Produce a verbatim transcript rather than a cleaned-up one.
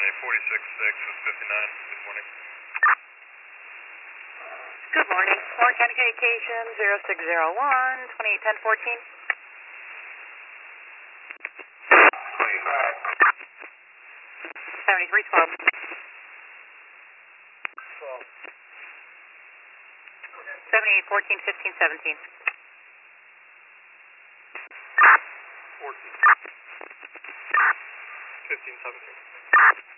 eight forty-six six with fifty-nine. Good morning. Good morning. Warren County Communication zero six zero one, twenty-eight ten fourteen. twenty-five. seventy-three twelve. twelve. seventy-eight fourteen fifteen seventeen. fourteen. fifteen seventeen.